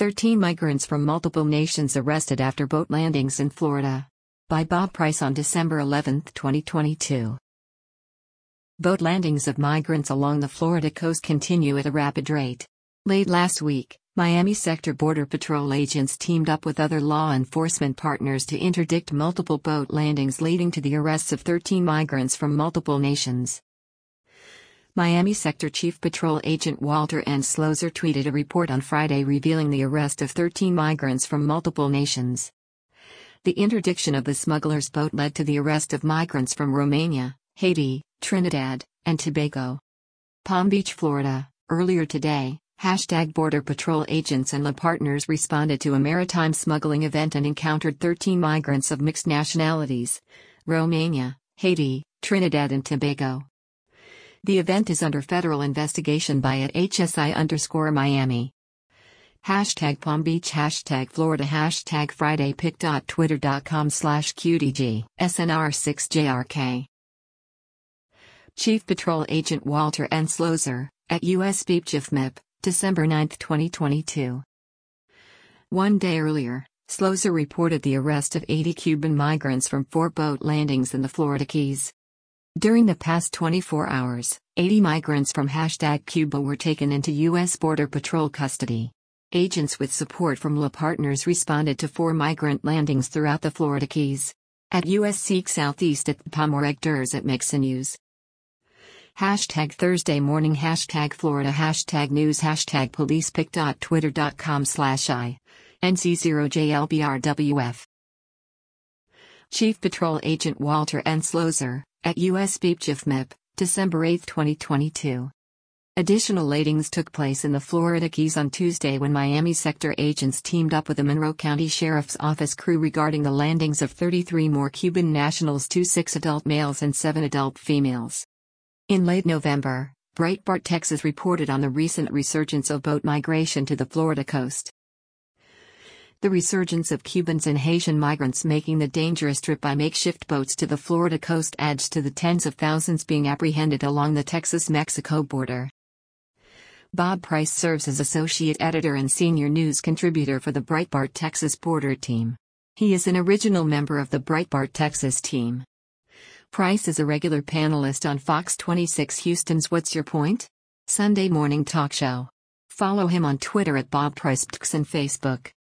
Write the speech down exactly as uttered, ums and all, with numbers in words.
thirteen migrants from multiple nations arrested after boat landings in Florida. By Bob Price on December eleventh, twenty twenty-two. Boat landings of migrants along the Florida coast continue at a rapid rate. Late last week, Miami Sector Border Patrol agents teamed up with other law enforcement partners to interdict multiple boat landings, leading to the arrests of thirteen migrants from multiple nations. Miami Sector Chief Patrol Agent Walter N. Slozer tweeted a report on Friday revealing the arrest of thirteen migrants from multiple nations. The interdiction of the smuggler's boat led to the arrest of migrants from Romania, Haiti, Trinidad, and Tobago. Palm Beach, Florida. Earlier today, hashtag Border Patrol agents and La partners responded to a maritime smuggling event and encountered thirteen migrants of mixed nationalities: Romania, Haiti, Trinidad and Tobago. The event is under federal investigation by at H S I underscore Miami. Hashtag Palm Beach, hashtag Florida, hashtag FridayPic.twitter.com slash QDG, S N R six J R K. Chief Patrol Agent Walter N. Slozer, at U S Beach F M I P, December ninth, twenty twenty-two. One day earlier, Slozer reported the arrest of eighty Cuban migrants from four boat landings in the Florida Keys. During the past twenty-four hours, eighty migrants from hashtag Cuba were taken into U S Border Patrol custody. Agents with support from La partners responded to four migrant landings throughout the Florida Keys. At U S Seek Southeast at Pomereg at Mixon News. Hashtag Thursday morning, hashtag Florida, hashtag news, hashtag policepic.twitter.com slash I. N C zero J L B R W F. Chief Patrol Agent Walter N. Slozer, at U S Beach F M I P, December eighth, twenty twenty-two. Additional landings took place in the Florida Keys on Tuesday when Miami Sector agents teamed up with the Monroe County Sheriff's Office crew regarding the landings of thirty-three more Cuban nationals, two six adult males and seven adult females. In late November, Breitbart Texas reported on the recent resurgence of boat migration to the Florida coast. The resurgence of Cubans and Haitian migrants making the dangerous trip by makeshift boats to the Florida coast adds to the tens of thousands being apprehended along the Texas-Mexico border. Bob Price serves as associate editor and senior news contributor for the Breitbart Texas border team. He is an original member of the Breitbart Texas team. Price is a regular panelist on Fox twenty-six Houston's What's Your Point? Sunday morning talk show. Follow him on Twitter at Bob Price and Facebook.